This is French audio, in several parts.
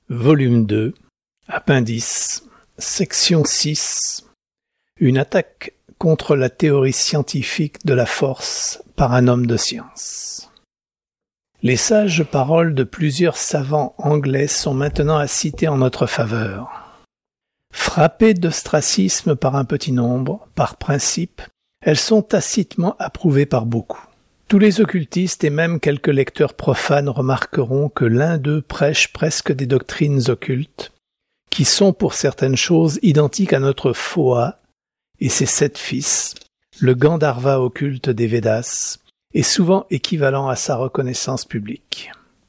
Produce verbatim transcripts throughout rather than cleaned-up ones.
Volume deux, Appendice, Section six. Une attaque contre la théorie scientifique de la force par un homme de science. Les sages paroles de plusieurs savants anglais sont maintenant à citer en notre faveur. Frappées d'ostracisme par un petit nombre, par principe, elles sont tacitement approuvées par beaucoup. Tous les occultistes et même quelques lecteurs profanes remarqueront que l'un d'eux prêche presque des doctrines occultes, qui sont pour certaines choses identiques à notre Phoa et ses sept fils, le Gandharva occulte des Védas, et souvent équivalent à sa reconnaissance publique.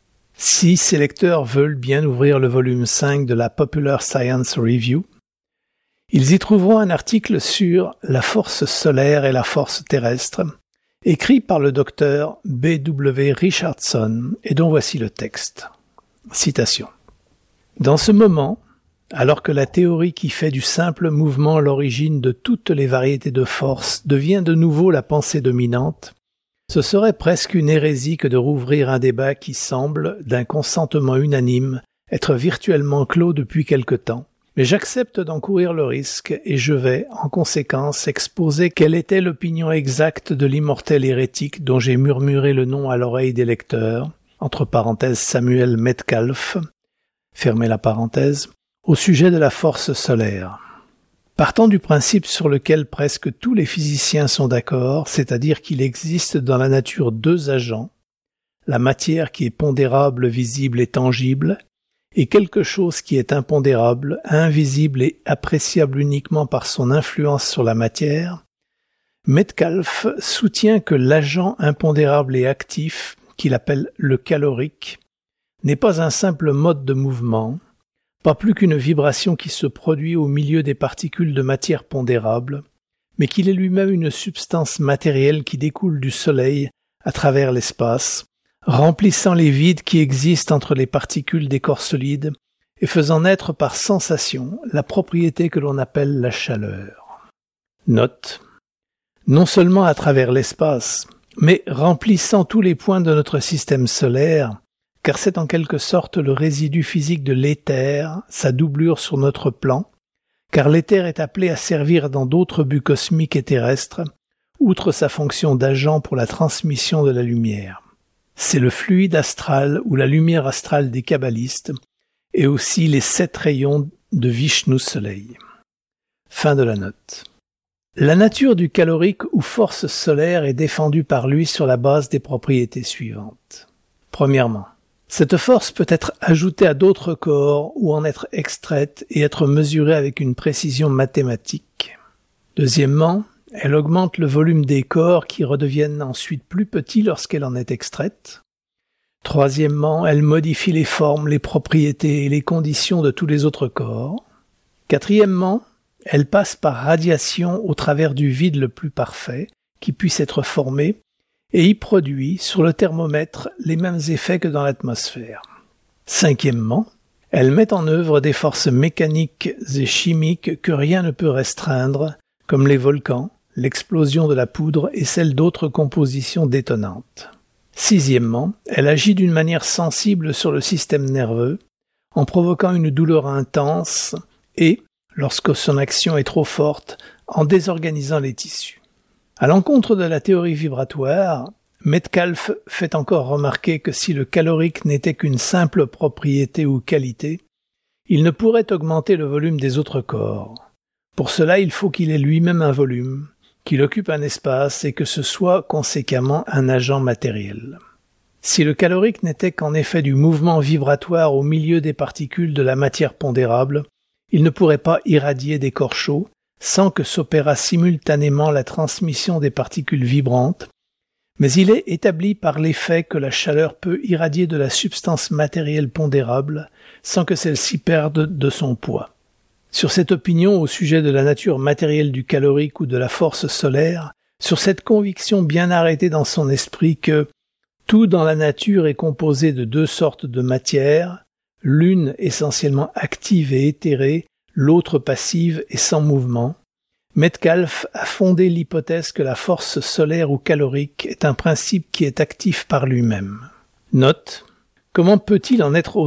Si ces lecteurs veulent bien ouvrir le volume cinq de la Popular Science Review, ils y trouveront un article sur la force solaire et la force terrestre, écrit par le docteur B W Richardson, et dont voici le texte. Citation. Dans ce moment, alors que la théorie qui fait du simple mouvement l'origine de toutes les variétés de force devient de nouveau la pensée dominante, ce serait presque une hérésie que de rouvrir un débat qui semble, d'un consentement unanime, être virtuellement clos depuis quelque temps. Mais j'accepte d'en courir le risque et je vais, en conséquence, exposer quelle était l'opinion exacte de l'immortel hérétique dont j'ai murmuré le nom à l'oreille des lecteurs, entre parenthèses Samuel Metcalfe, fermez la parenthèse, au sujet de la force solaire. Partant du principe sur lequel presque tous les physiciens sont d'accord, c'est-à-dire qu'il existe dans la nature deux agents, la matière qui est pondérable, visible et tangible, et quelque chose qui est impondérable, invisible et appréciable uniquement par son influence sur la matière, Metcalfe soutient que l'agent impondérable et actif, qu'il appelle le calorique, n'est pas un simple mode de mouvement, pas plus qu'une vibration qui se produit au milieu des particules de matière pondérable, mais qu'il est lui-même une substance matérielle qui découle du Soleil à travers l'espace, remplissant les vides qui existent entre les particules des corps solides et faisant naître par sensation la propriété que l'on appelle la chaleur. Note. Non seulement à travers l'espace, mais remplissant tous les points de notre système solaire, car c'est en quelque sorte le résidu physique de l'éther, sa doublure sur notre plan, car l'éther est appelé à servir dans d'autres buts cosmiques et terrestres, outre sa fonction d'agent pour la transmission de la lumière. C'est le fluide astral ou la lumière astrale des kabbalistes, et aussi les sept rayons de Vishnu Soleil. Fin de la note. La nature du calorique ou force solaire est défendue par lui sur la base des propriétés suivantes. Premièrement, cette force peut être ajoutée à d'autres corps ou en être extraite et être mesurée avec une précision mathématique. Deuxièmement, elle augmente le volume des corps qui redeviennent ensuite plus petits lorsqu'elle en est extraite. Troisièmement, elle modifie les formes, les propriétés et les conditions de tous les autres corps. Quatrièmement, elle passe par radiation au travers du vide le plus parfait qui puisse être formé et y produit, sur le thermomètre, les mêmes effets que dans l'atmosphère. Cinquièmement, elle met en œuvre des forces mécaniques et chimiques que rien ne peut restreindre, comme les volcans, l'explosion de la poudre et celle d'autres compositions détonantes. Sixièmement, elle agit d'une manière sensible sur le système nerveux, en provoquant une douleur intense et, lorsque son action est trop forte, en désorganisant les tissus. À l'encontre de la théorie vibratoire, Metcalfe fait encore remarquer que si le calorique n'était qu'une simple propriété ou qualité, il ne pourrait augmenter le volume des autres corps. Pour cela, il faut qu'il ait lui-même un volume, qu'il occupe un espace et que ce soit conséquemment un agent matériel. Si le calorique n'était qu'en effet du mouvement vibratoire au milieu des particules de la matière pondérable, il ne pourrait pas irradier des corps chauds sans que s'opérât simultanément la transmission des particules vibrantes, mais il est établi par l'effet que la chaleur peut irradier de la substance matérielle pondérable sans que celle-ci perde de son poids. Sur cette opinion au sujet de la nature matérielle du calorique ou de la force solaire, sur cette conviction bien arrêtée dans son esprit que tout dans la nature est composé de deux sortes de matière, l'une essentiellement active et éthérée, l'autre passive et sans mouvement, Metcalfe a fondé l'hypothèse que la force solaire ou calorique est un principe qui est actif par lui-même. Note. Comment peut-il en être autrement ?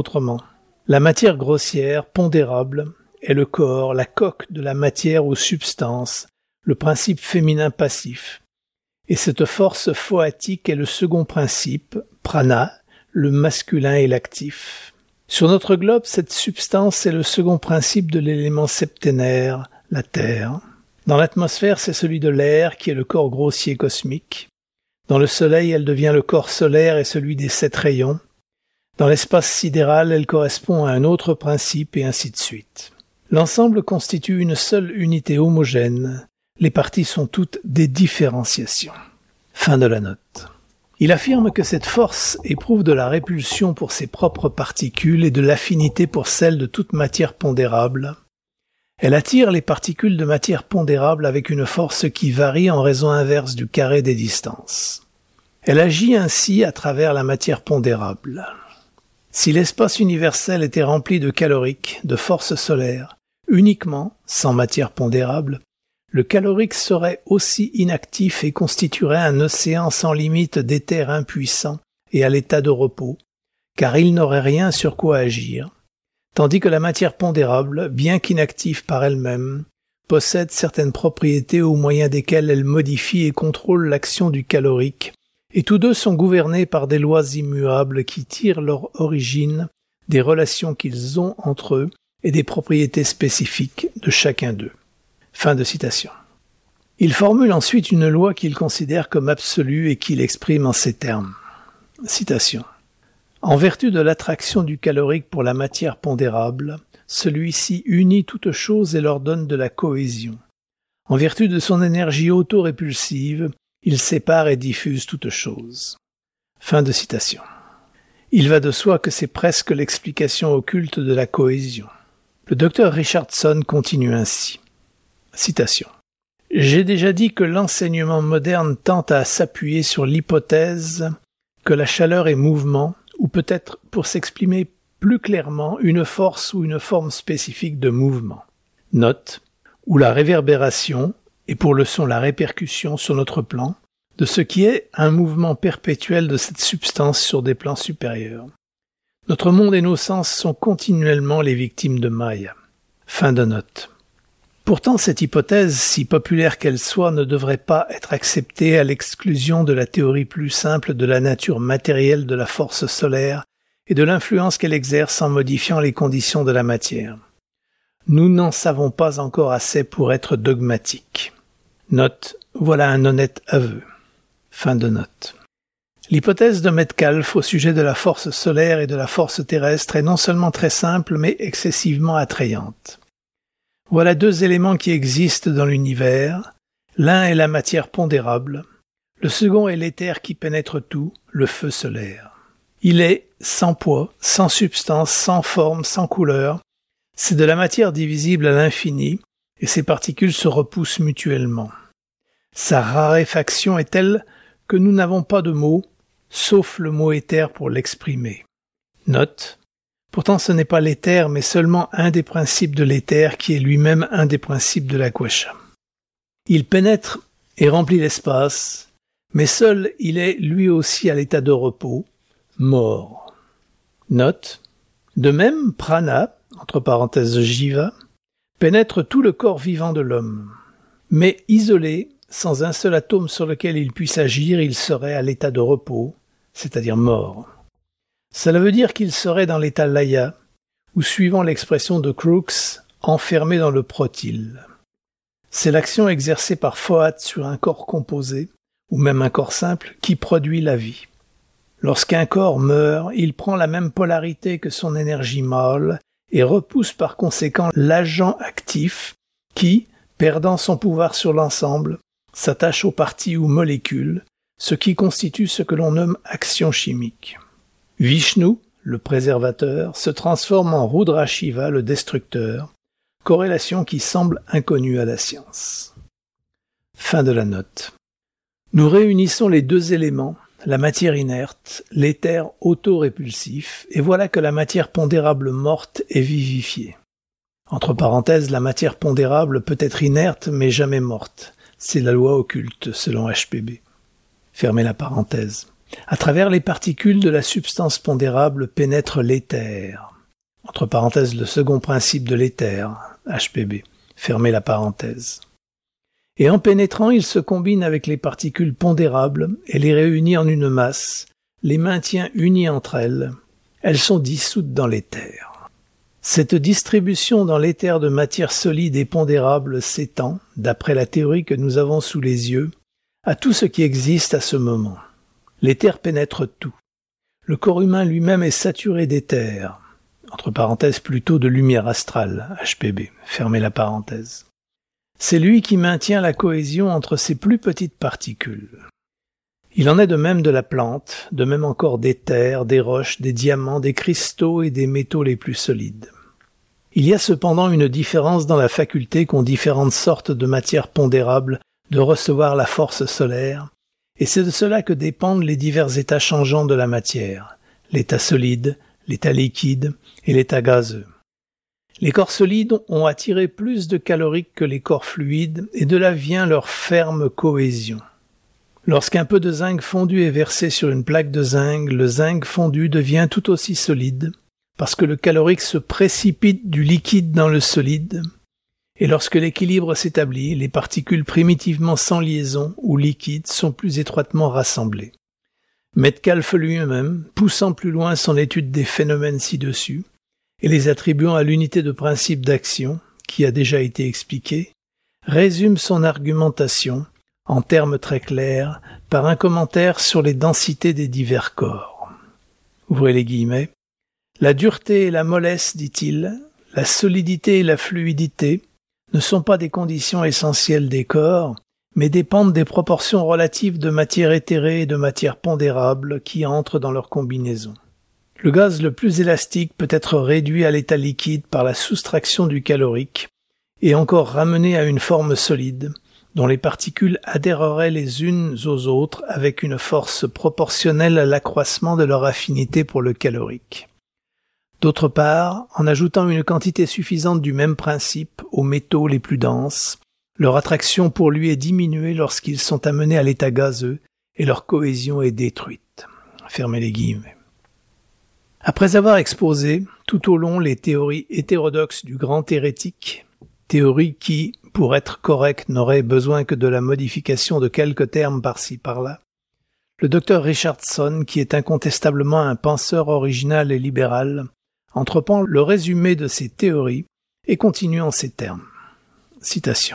La matière grossière, pondérable, est le corps, la coque de la matière ou substance, le principe féminin passif. Et cette force phoatique est le second principe, prana, le masculin et l'actif. Sur notre globe, cette substance est le second principe de l'élément septénaire, la Terre. Dans l'atmosphère, c'est celui de l'air qui est le corps grossier cosmique. Dans le Soleil, elle devient le corps solaire et celui des sept rayons. Dans l'espace sidéral, elle correspond à un autre principe et ainsi de suite. L'ensemble constitue une seule unité homogène. Les parties sont toutes des différenciations. Fin de la note. Il affirme que cette force éprouve de la répulsion pour ses propres particules et de l'affinité pour celles de toute matière pondérable. Elle attire les particules de matière pondérable avec une force qui varie en raison inverse du carré des distances. Elle agit ainsi à travers la matière pondérable. Si l'espace universel était rempli de calorique, de force solaire, uniquement, sans matière pondérable, le calorique serait aussi inactif et constituerait un océan sans limite d'éther impuissant et à l'état de repos, car il n'aurait rien sur quoi agir. Tandis que la matière pondérable, bien qu'inactive par elle-même, possède certaines propriétés au moyen desquelles elle modifie et contrôle l'action du calorique, et tous deux sont gouvernés par des lois immuables qui tirent leur origine des relations qu'ils ont entre eux et des propriétés spécifiques de chacun d'eux. Fin de citation. Il formule ensuite une loi qu'il considère comme absolue et qu'il exprime en ces termes. Citation. En vertu de l'attraction du calorique pour la matière pondérable, celui-ci unit toutes choses et leur donne de la cohésion. En vertu de son énergie autorépulsive, il sépare et diffuse toutes choses. Fin de citation. Il va de soi que c'est presque l'explication occulte de la cohésion. Le docteur Richardson continue ainsi. Citation. J'ai déjà dit que l'enseignement moderne tente à s'appuyer sur l'hypothèse que la chaleur est mouvement, ou peut-être, pour s'exprimer plus clairement, une force ou une forme spécifique de mouvement. Note, ou la réverbération, et pour le son la répercussion sur notre plan, de ce qui est un mouvement perpétuel de cette substance sur des plans supérieurs. Notre monde et nos sens sont continuellement les victimes de Maya. Fin de note. Pourtant, cette hypothèse, si populaire qu'elle soit, ne devrait pas être acceptée à l'exclusion de la théorie plus simple de la nature matérielle de la force solaire et de l'influence qu'elle exerce en modifiant les conditions de la matière. Nous n'en savons pas encore assez pour être dogmatiques. Note, voilà un honnête aveu. Fin de note. L'hypothèse de Metcalfe au sujet de la force solaire et de la force terrestre est non seulement très simple, mais excessivement attrayante. Voilà deux éléments qui existent dans l'univers. L'un est la matière pondérable. Le second est l'éther qui pénètre tout, le feu solaire. Il est sans poids, sans substance, sans forme, sans couleur. C'est de la matière divisible à l'infini, et ses particules se repoussent mutuellement. Sa raréfaction est telle que nous n'avons pas de mots, sauf le mot éther pour l'exprimer. Note. Pourtant, ce n'est pas l'éther, mais seulement un des principes de l'éther qui est lui-même un des principes de l'aquasha. Il pénètre et remplit l'espace, mais seul il est lui aussi à l'état de repos, mort. Note. De même, prana, entre parenthèses jiva, pénètre tout le corps vivant de l'homme. Mais isolé, sans un seul atome sur lequel il puisse agir, il serait à l'état de repos, c'est-à-dire mort. Cela veut dire qu'il serait dans l'état laya, ou suivant l'expression de Crookes, enfermé dans le protyle. C'est l'action exercée par Foat sur un corps composé, ou même un corps simple, qui produit la vie. Lorsqu'un corps meurt, il prend la même polarité que son énergie mâle et repousse par conséquent l'agent actif qui, perdant son pouvoir sur l'ensemble, s'attache aux parties ou molécules, ce qui constitue ce que l'on nomme action chimique. Vishnu, le préservateur, se transforme en Rudra Shiva, le destructeur, corrélation qui semble inconnue à la science. Fin de la note. Nous réunissons les deux éléments, la matière inerte, l'éther autorépulsif, et voilà que la matière pondérable morte est vivifiée. Entre parenthèses, la matière pondérable peut être inerte mais jamais morte. C'est la loi occulte, selon H P B. Fermez la parenthèse. À travers les particules de la substance pondérable pénètre l'éther. entre parenthèses le second principe de l'éther, H P B, fermez la parenthèse. Et en pénétrant, il se combine avec les particules pondérables et les réunit en une masse, les maintient unies entre elles. Elles sont dissoutes dans l'éther. Cette distribution dans l'éther de matière solide et pondérable s'étend, d'après la théorie que nous avons sous les yeux, à tout ce qui existe à ce moment. L'éther pénètre tout. Le corps humain lui-même est saturé d'éther, entre parenthèses plutôt de lumière astrale, H P B, fermez la parenthèse. C'est lui qui maintient la cohésion entre ces plus petites particules. Il en est de même de la plante, de même encore des terres, des roches, des diamants, des cristaux et des métaux les plus solides. Il y a cependant une différence dans la faculté qu'ont différentes sortes de matières pondérables de recevoir la force solaire, et c'est de cela que dépendent les divers états changeants de la matière, l'état solide, l'état liquide et l'état gazeux. Les corps solides ont attiré plus de calorique que les corps fluides, et de là vient leur ferme cohésion. Lorsqu'un peu de zinc fondu est versé sur une plaque de zinc, le zinc fondu devient tout aussi solide, parce que le calorique se précipite du liquide dans le solide, et lorsque l'équilibre s'établit, les particules primitivement sans liaison ou liquides sont plus étroitement rassemblées. Metcalfe lui-même, poussant plus loin son étude des phénomènes ci-dessus, et les attribuant à l'unité de principe d'action, qui a déjà été expliquée, résume son argumentation, en termes très clairs, par un commentaire sur les densités des divers corps. Ouvrez les guillemets. La dureté et la mollesse, dit-il, la solidité et la fluidité ne sont pas des conditions essentielles des corps, mais dépendent des proportions relatives de matière éthérée et de matière pondérable qui entrent dans leur combinaison. Le gaz le plus élastique peut être réduit à l'état liquide par la soustraction du calorique et encore ramené à une forme solide, dont les particules adhéreraient les unes aux autres avec une force proportionnelle à l'accroissement de leur affinité pour le calorique. D'autre part, en ajoutant une quantité suffisante du même principe aux métaux les plus denses, leur attraction pour lui est diminuée lorsqu'ils sont amenés à l'état gazeux et leur cohésion est détruite. Fermez les guillemets. Après avoir exposé tout au long les théories hétérodoxes du grand hérétique, théorie qui, pour être correcte, n'aurait besoin que de la modification de quelques termes par-ci par-là, le docteur Richardson, qui est incontestablement un penseur original et libéral, entreprend le résumé de ces théories et continue en ces termes. Citation.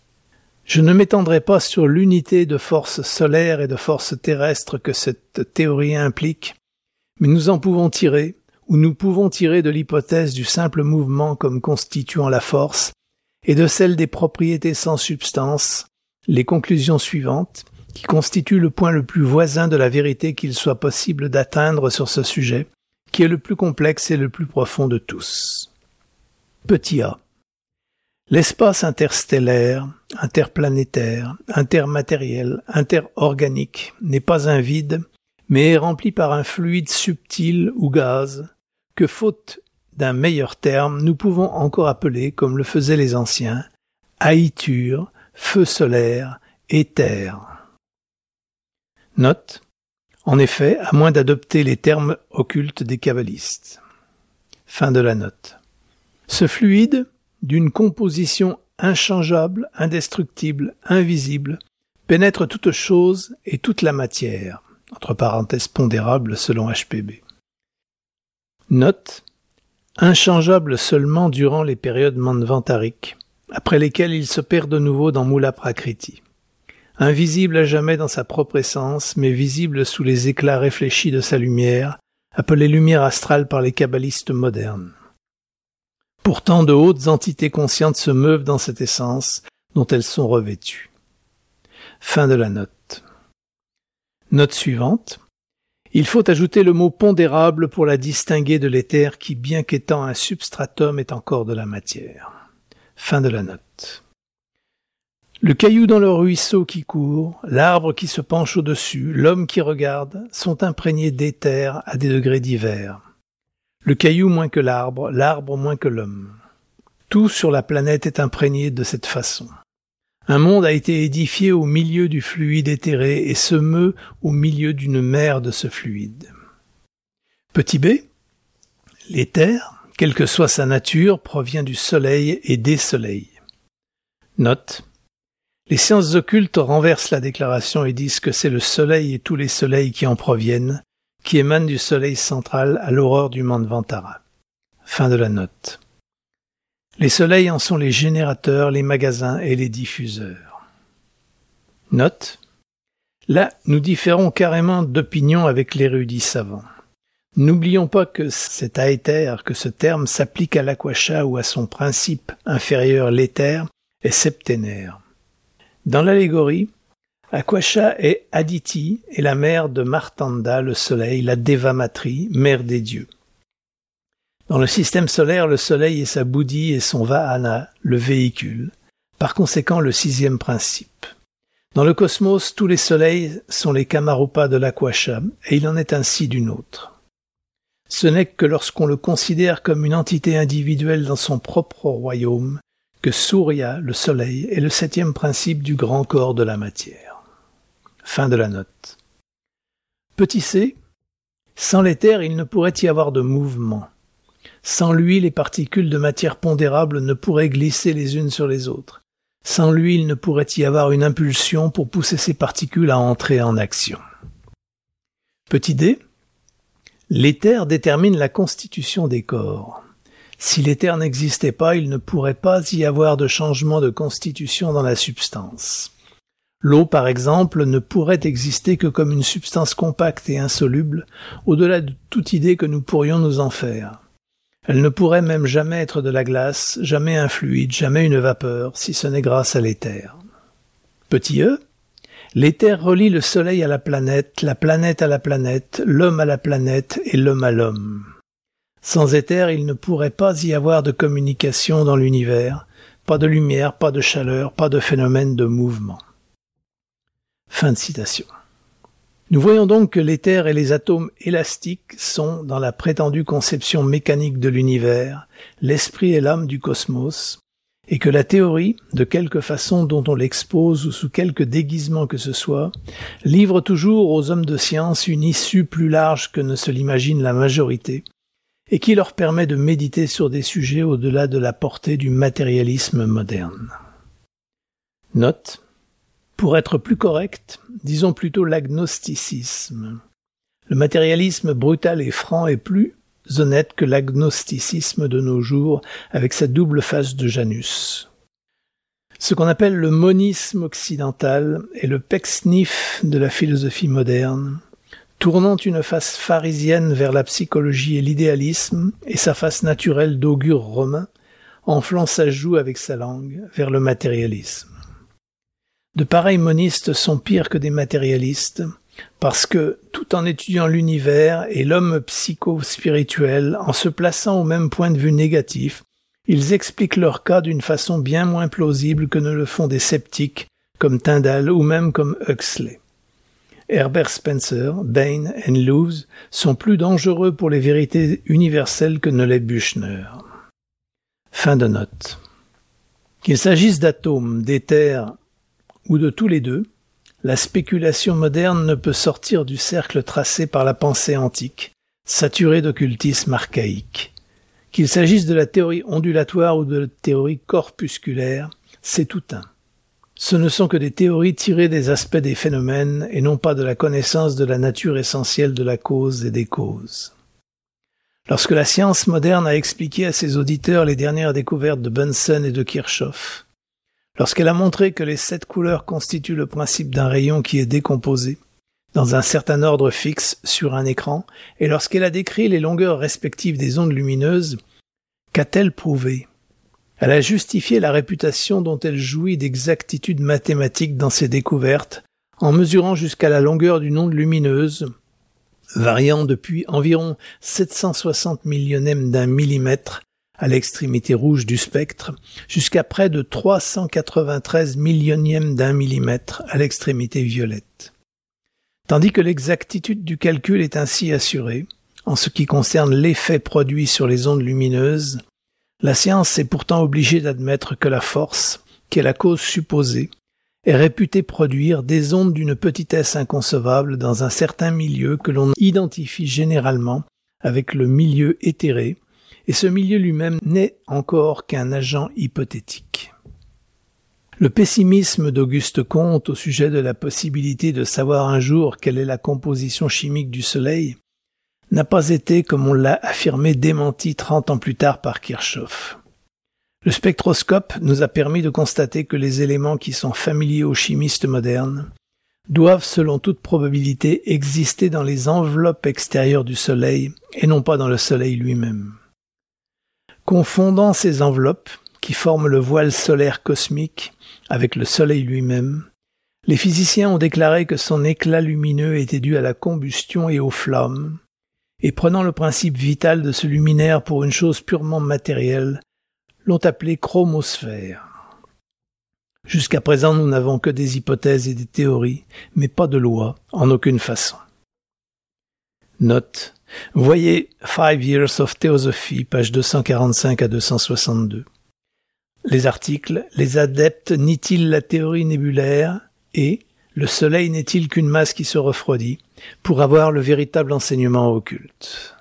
Je ne m'étendrai pas sur l'unité de force solaire et de force terrestre que cette théorie implique, mais nous en pouvons tirer, ou nous pouvons tirer de l'hypothèse du simple mouvement comme constituant la force, et de celle des propriétés sans substance, les conclusions suivantes, qui constituent le point le plus voisin de la vérité qu'il soit possible d'atteindre sur ce sujet, qui est le plus complexe et le plus profond de tous. Petit a. L'espace interstellaire, interplanétaire, intermatériel, interorganique n'est pas un vide, mais est rempli par un fluide subtil ou gaz, que faute d'un meilleur terme, nous pouvons encore appeler, comme le faisaient les anciens, haïture, feu solaire, éther. Note. En effet, à moins d'adopter les termes occultes des kabbalistes. Fin de la note. Ce fluide, d'une composition inchangeable, indestructible, invisible, pénètre toute chose et toute la matière, entre parenthèses pondérable selon H P B. Note. Inchangeable seulement durant les périodes manvantariques, après lesquelles il se perd de nouveau dans Mula Prakriti. Invisible à jamais dans sa propre essence, mais visible sous les éclats réfléchis de sa lumière, appelée lumière astrale par les kabbalistes modernes. Pourtant, de hautes entités conscientes se meuvent dans cette essence dont elles sont revêtues. Fin de la note. Note suivante. Il faut ajouter le mot pondérable pour la distinguer de l'éther qui, bien qu'étant un substratum, est encore de la matière. Fin de la note. Le caillou dans le ruisseau qui court, l'arbre qui se penche au-dessus, l'homme qui regarde, sont imprégnés d'éther à des degrés divers. Le caillou moins que l'arbre, l'arbre moins que l'homme. Tout sur la planète est imprégné de cette façon. Un monde a été édifié au milieu du fluide éthéré et se meut au milieu d'une mer de ce fluide. Petit b, l'éther, quelle que soit sa nature, provient du soleil et des soleils. Note. Les sciences occultes renversent la déclaration et disent que c'est le soleil et tous les soleils qui en proviennent, qui émanent du soleil central à l'aurore du Manvantara. Fin de la note. Les soleils en sont les générateurs, les magasins et les diffuseurs. Note. Là, nous différons carrément d'opinion avec l'érudit savant. N'oublions pas que cet aéther, que ce terme s'applique à l'Aquasha ou à son principe inférieur, l'éther, est septénaire. Dans l'allégorie, Aquasha est Aditi et la mère de Martanda, le soleil, la Devamatri, mère des dieux. Dans le système solaire, le soleil est sa Buddhi et son Vahana, le véhicule, par conséquent le sixième principe. Dans le cosmos, tous les soleils sont les Kamarupas de l'Aquasha, et il en est ainsi d'une autre. Ce n'est que lorsqu'on le considère comme une entité individuelle dans son propre royaume que Surya, le soleil, est le septième principe du grand corps de la matière. Fin de la note. Petit c, sans l'éther, il ne pourrait y avoir de mouvement. Sans lui, les particules de matière pondérable ne pourraient glisser les unes sur les autres. Sans lui, il ne pourrait y avoir une impulsion pour pousser ces particules à entrer en action. Petit d, l'éther détermine la constitution des corps. Si l'éther n'existait pas, il ne pourrait pas y avoir de changement de constitution dans la substance. L'eau, par exemple, ne pourrait exister que comme une substance compacte et insoluble, au-delà de toute idée que nous pourrions nous en faire. Elle ne pourrait même jamais être de la glace, jamais un fluide, jamais une vapeur, si ce n'est grâce à l'éther. Petit e, l'éther relie le soleil à la planète, la planète à la planète, l'homme à la planète et l'homme à l'homme. Sans éther, il ne pourrait pas y avoir de communication dans l'univers, pas de lumière, pas de chaleur, pas de phénomène de mouvement. Fin de citation. Nous voyons donc que l'éther et les atomes élastiques sont, dans la prétendue conception mécanique de l'univers, l'esprit et l'âme du cosmos, et que la théorie, de quelque façon dont on l'expose ou sous quelque déguisement que ce soit, livre toujours aux hommes de science une issue plus large que ne se l'imagine la majorité, et qui leur permet de méditer sur des sujets au-delà de la portée du matérialisme moderne. Note. Pour être plus correct, disons plutôt l'agnosticisme. Le matérialisme brutal et franc est plus honnête que l'agnosticisme de nos jours avec sa double face de Janus. Ce qu'on appelle le monisme occidental est le pecksniff de la philosophie moderne, tournant une face pharisienne vers la psychologie et l'idéalisme et sa face naturelle d'augure romain, enflant sa joue avec sa langue vers le matérialisme. De pareils monistes sont pires que des matérialistes, parce que, tout en étudiant l'univers et l'homme psycho-spirituel, en se plaçant au même point de vue négatif, ils expliquent leur cas d'une façon bien moins plausible que ne le font des sceptiques, comme Tyndall ou même comme Huxley. Herbert Spencer, Bain et Lewes sont plus dangereux pour les vérités universelles que ne l'est Büchner. Fin de note. Qu'il s'agisse d'atomes, d'éther, ou de tous les deux, la spéculation moderne ne peut sortir du cercle tracé par la pensée antique, saturée d'occultisme archaïque. Qu'il s'agisse de la théorie ondulatoire ou de la théorie corpusculaire, c'est tout un. Ce ne sont que des théories tirées des aspects des phénomènes et non pas de la connaissance de la nature essentielle de la cause et des causes. Lorsque la science moderne a expliqué à ses auditeurs les dernières découvertes de Bunsen et de Kirchhoff, lorsqu'elle a montré que les sept couleurs constituent le principe d'un rayon qui est décomposé, dans un certain ordre fixe sur un écran, et lorsqu'elle a décrit les longueurs respectives des ondes lumineuses, qu'a-t-elle prouvé? Elle a justifié la réputation dont elle jouit d'exactitude mathématique dans ses découvertes, en mesurant jusqu'à la longueur d'une onde lumineuse, variant depuis environ sept cent soixante millionièmes d'un millimètre, à l'extrémité rouge du spectre, jusqu'à près de trois cent quatre-vingt-treize millionièmes d'un millimètre à l'extrémité violette. Tandis que l'exactitude du calcul est ainsi assurée, en ce qui concerne l'effet produit sur les ondes lumineuses, la science est pourtant obligée d'admettre que la force, qui est la cause supposée, est réputée produire des ondes d'une petitesse inconcevable dans un certain milieu que l'on identifie généralement avec le milieu éthéré, et ce milieu lui-même n'est encore qu'un agent hypothétique. Le pessimisme d'Auguste Comte au sujet de la possibilité de savoir un jour quelle est la composition chimique du Soleil n'a pas été, comme on l'a affirmé, démenti trente ans plus tard par Kirchhoff. Le spectroscope nous a permis de constater que les éléments qui sont familiers aux chimistes modernes doivent, selon toute probabilité, exister dans les enveloppes extérieures du Soleil et non pas dans le Soleil lui-même. Confondant ces enveloppes, qui forment le voile solaire cosmique, avec le Soleil lui-même, les physiciens ont déclaré que son éclat lumineux était dû à la combustion et aux flammes, et prenant le principe vital de ce luminaire pour une chose purement matérielle, l'ont appelé chromosphère. Jusqu'à présent, nous n'avons que des hypothèses et des théories, mais pas de loi, en aucune façon. Note. Voyez Five Years of Theosophy, page deux cent quarante-cinq à deux cent soixante-deux. Les articles « Les adeptes nient-ils la théorie nébulaire ?» et « Le Soleil n'est-il qu'une masse qui se refroidit ?» pour avoir le véritable enseignement occulte.